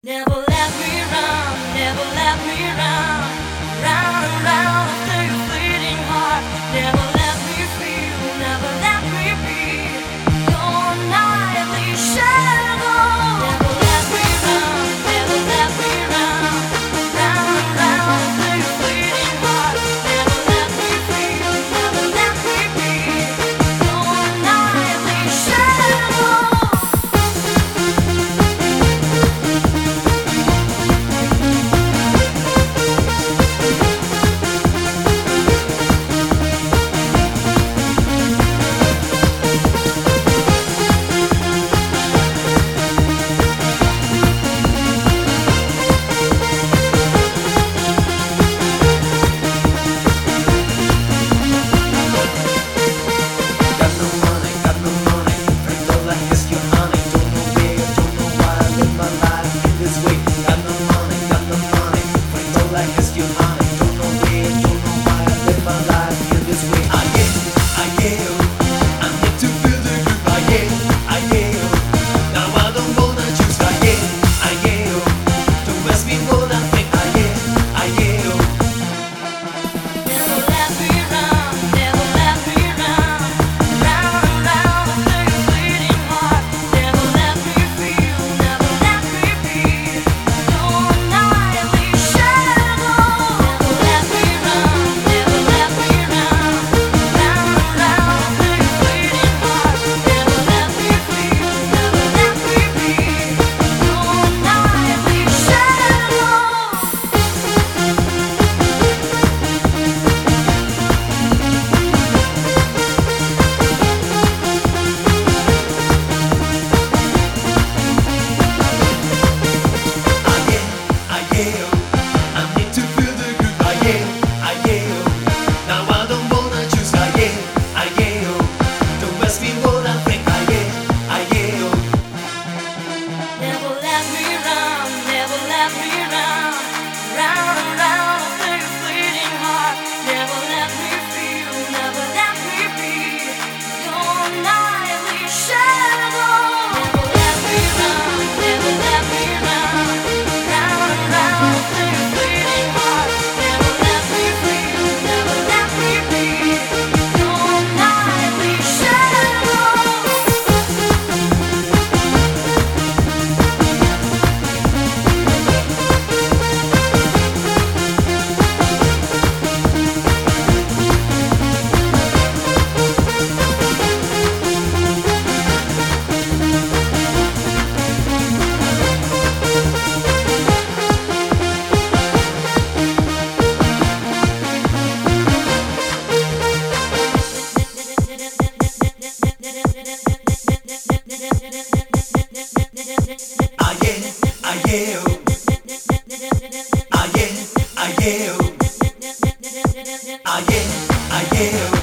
Never let me run, never let me run, round and round after your fleeting heart. Never let me feel, never let me be your nightly shadow. Never let me run, never let me run, round and round after your fleeting heart. Never let me feel, never let me be your nightly shadow. Yeah.